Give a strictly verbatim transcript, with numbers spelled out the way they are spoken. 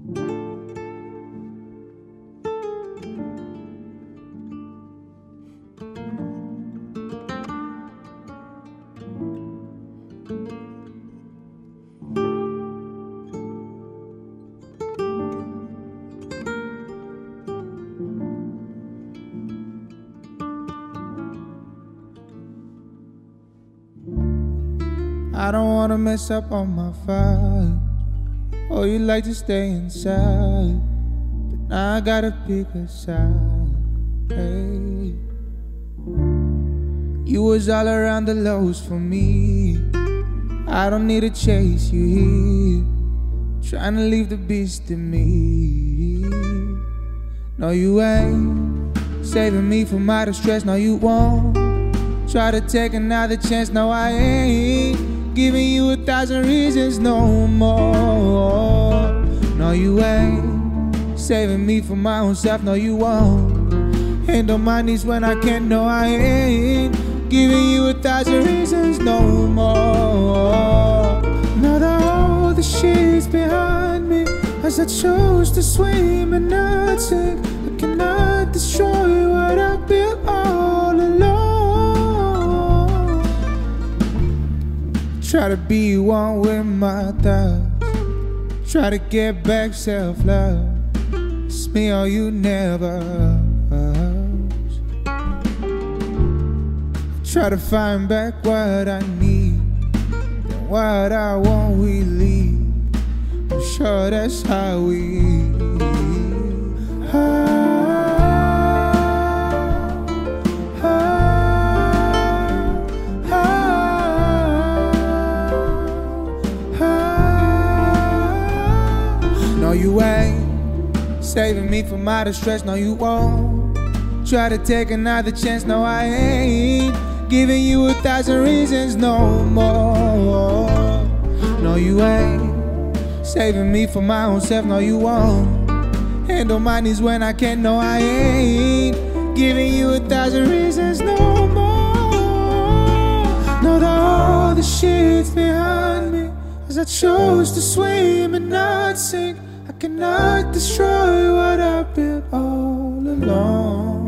I don't wanna mess up on my vibe. Oh, you like to stay inside, but now I gotta pick a side. Hey, you was all around the lows for me. I don't need to chase you here, trying to leave the beast in me. No, you ain't saving me from my distress. No, you won't try to take another chance. No, I ain't giving you a thousand reasons no more. No, you ain't saving me from my own self. No, you won't handle my needs when I can't. No, I ain't giving you a thousand reasons no more. Now that all the shit's behind me, as I chose to swim and not sink, I cannot destroy what I built all alone. Try to be one with my thoughts, try to get back self-love. It's me or you never. Try to find back what I need and what I want we leave. I'm sure that's how we are. No, you ain't saving me from my distress. No, you won't try to take another chance. No, I ain't giving you a thousand reasons no more. No, you ain't saving me from my own self. No, you won't handle my needs when I can't. No, I ain't giving you a thousand reasons no more. Know that all the shit's behind me, as I chose to swim and not sink. I cannot destroy what I built all along.